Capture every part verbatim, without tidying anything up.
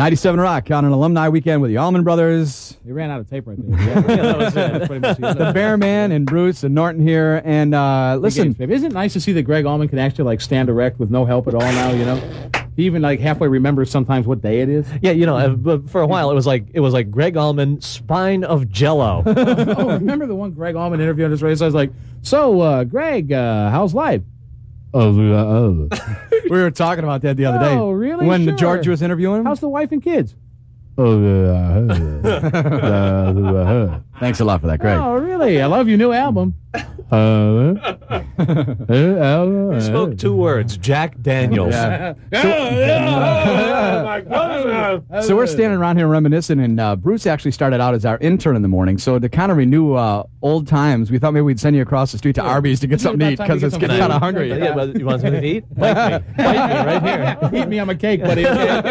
ninety-seven Rock on an alumni weekend with the Allman Brothers. We ran out of tape right there. Yeah, yeah, that was it. Pretty much it. The Bearman and Bruce and Norton here. And uh, listen. Games, isn't it nice to see that Greg Allman can actually like stand erect with no help at all now, you know? He even like halfway remembers sometimes what day it is. Yeah, you know, uh, but for a while it was like it was like Greg Allman, spine of jello. oh, oh, remember the one Greg Allman interview on his radio? So I was like, so, uh, Greg, uh, how's life? Oh, uh, uh. We were talking about that the other day. Oh, really? When Sure. George was interviewing him. How's the wife and kids? Oh, uh, uh, uh, Thanks a lot for that, Greg. Oh, really? I love your new album. Uh, He spoke two words, Jack Daniels. Yeah. oh, my goodness. So we're standing around here reminiscing, and uh, Bruce actually started out as our intern in the morning. So to kind of renew uh, old times, we thought maybe we'd send you across the street to Arby's to get something to eat because it's getting kind of hungry. Yeah, but you want something to eat? Bite me. Bite me right here. Eat me on my cake, buddy.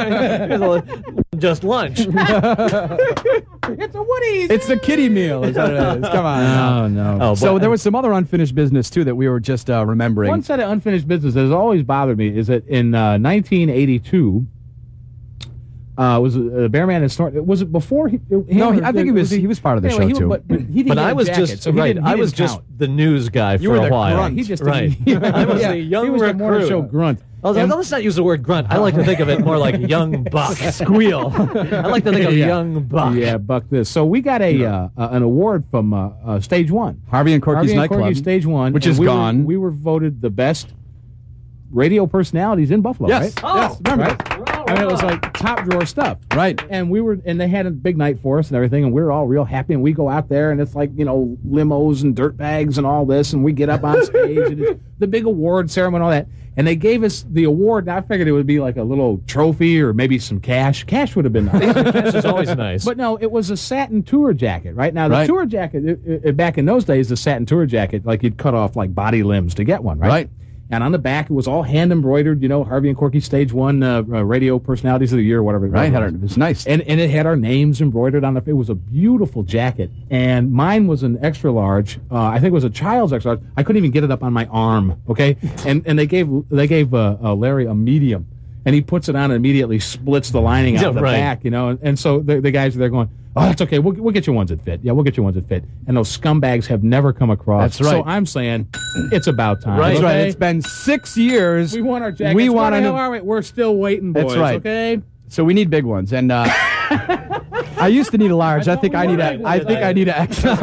Just lunch. It's a Woody's. It's the kiddie meal. Is what it is. Come on. No, no. Oh, So but- there was some other unfinished business, too, that we were just uh, remembering. One set of unfinished business that has always bothered me is that in uh, nineteen eighty-two, uh, was uh, Bearman and Snort. Was it before? He, No, he, I think he was he was part of the yeah, show, he, too. But, but, he didn't But get I a was jacket, just so he right. didn't- he I was didn't just count. the news guy You for were a the while. grunt. He just right. didn't- I was yeah, the young he was the morning recruit. show grunt. I was like, And- no, let's not use the word grunt. I like to think of it more like young buck. Squeal. I like to think of Yeah. young buck. Yeah, buck this. So we got a uh, uh, an award from uh, uh, Stage One, Harvey and Corky's Harvey and nightclub, Corky's Stage One, which and is we gone. Were, we were voted the best radio personalities in Buffalo. Yes. Right? Oh, Yes. Remember. Right? I mean, it was like top drawer stuff. Right. And we were, and they had a big night for us and everything, and we were all real happy. And we go out there, and it's like, you know, limos and dirt bags and all this, and we get up on stage, and it's the big award ceremony and all that. And they gave us the award, and I figured it would be like a little trophy or maybe some cash. Cash would have been nice. Cash is always nice. But no, it was a satin tour jacket. Right now, the Right. tour jacket, it, it, back in those days, the satin tour jacket, like you'd cut off like body limbs to get one, right? Right. And on the back, it was all hand embroidered, you know, Harvey and Corky Stage One uh, uh, Radio Personalities of the Year, whatever. Right. whatever Had it our, was. it was nice. And, and it had our names embroidered on it. It was a beautiful jacket. And mine was an extra large. Uh, I think it was a child's extra large. I couldn't even get it up on my arm, okay? And and they gave they gave uh, uh, Larry a medium. And he puts it on and immediately splits the lining out Yeah, of the right. back, you know. And, and so the, the guys are there going, oh, that's okay. We'll, we'll get you ones that fit. Yeah, we'll get you ones that fit. And those scumbags have never come across. That's right. So I'm saying it's about time. Right. That's right. okay? It's been six years. We want our jackets. We Where want the a hell new- are we? We're still waiting, boys. That's right. Okay. So we need big ones. And uh, I used to need a large. I think I need a. I think I need an X L.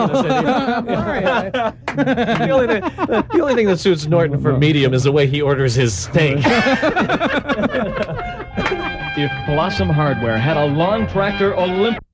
the, only thing, the only thing that suits Norton for medium is the way he orders his steak. If Blossom Hardware had a lawn tractor Olympic